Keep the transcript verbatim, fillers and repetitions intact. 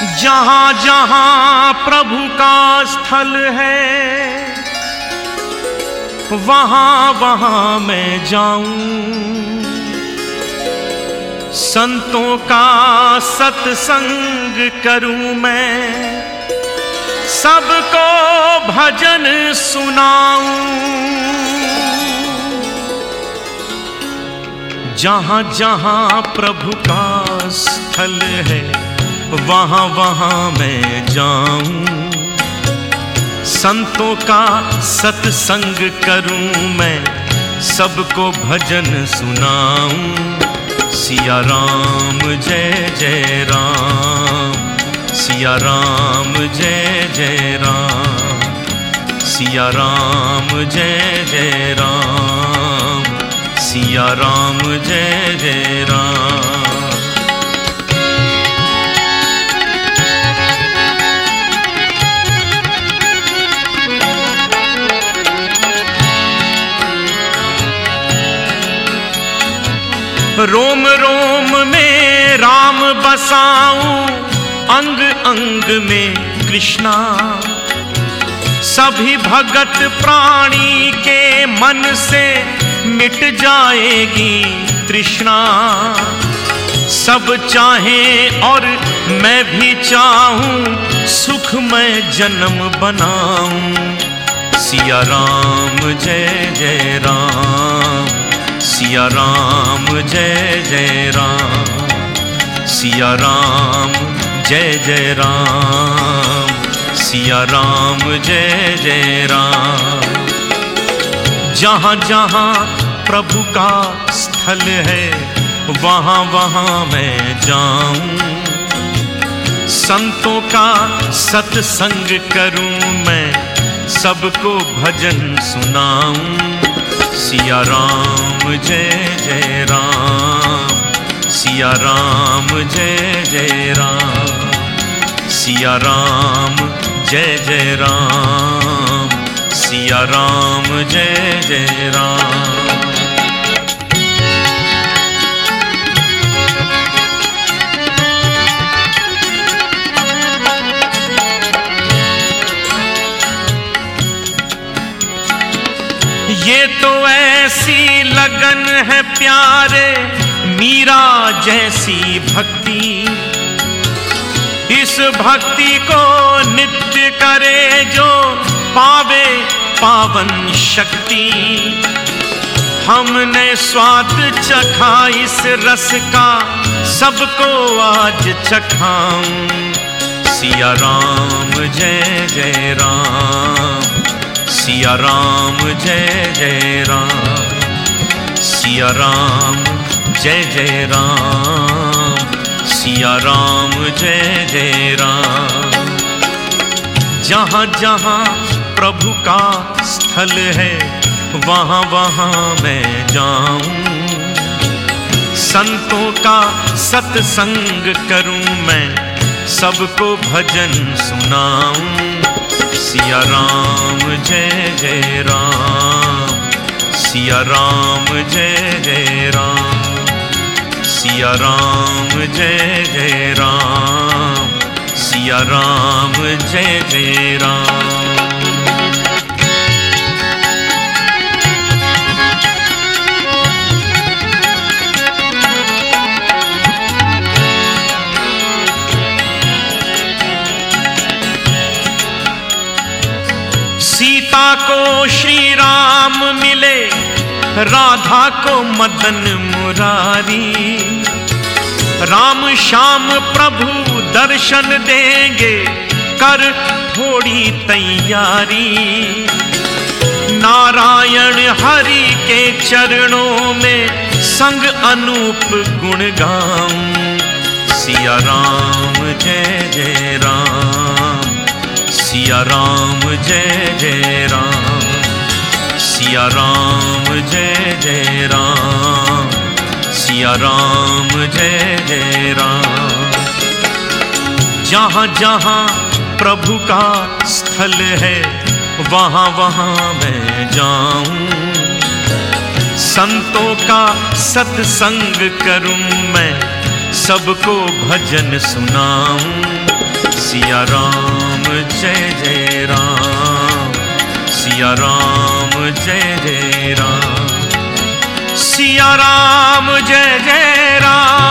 जहां जहां प्रभु का स्थल है वहां वहां मैं जाऊं। संतों का सत्संग करूं मैं, सबको भजन सुनाऊं। जहां जहां प्रभु का स्थल है वहां वहां मैं जाऊं। संतों का सत्संग करूं मैं, सबको भजन सुनाऊं। सिया राम जय जय राम, सिया राम जय जय राम, सिया राम जय जय राम, सिया राम जय जय राम। रोम रोम में राम बसाऊं, अंग अंग में कृष्णा। सभी भगत प्राणी के मन से मिट जाएगी तृष्णा। सब चाहें और मैं भी चाहूं, सुखमय जन्म बनाऊं। सिया राम जय जय राम, सिया राम जय जय राम, सिया राम जय जय राम, सिया राम जय जय राम। जहां जहां प्रभु का स्थल है वहां वहां मैं जाऊं। संतों का सत्संग करूं मैं, सबको भजन सुनाऊं। सिया राम जय जय राम, सिया राम जय जय राम, सिया राम जय जय राम, सिया राम जय जय राम। ये तो ऐसी लगन है प्यारे, मीरा जैसी भक्ति। इस भक्ति को नित्य करे जो पावे पावन शक्ति। हमने स्वाद चखा इस रस का, सबको आज चखाऊं। सिया राम जय जय राम, सिया राम जय जय राम, सिया राम जय जय राम, सिया राम जय जय राम। जहां जहां प्रभु का स्थल है वहां वहां मैं जाऊं। संतों का सत्संग करूं मैं, सबको भजन सुनाऊं। सिया राम जय जय राम, सिया राम जय जय राम, सिया राम जय जय राम, सिया राम जय जय राम। सीता को श्री राम मिले, राधा को मदन मुरारी। राम श्याम प्रभु दर्शन देंगे, कर थोड़ी तैयारी। नारायण हरि के चरणों में संग अनूप गुण गाऊं। सिया राम जय जय राम, सिया राम जय जय राम, सिया राम जय जय राम, सिया राम जय जय राम। जहां जहां प्रभु का स्थल है वहां वहां मैं जाऊं। संतों का सत्संग करूं मैं, सबको भजन सुनाऊं। सिया राम जय जय राम, सिया राम जय जय राम, सिया राम जय जय राम।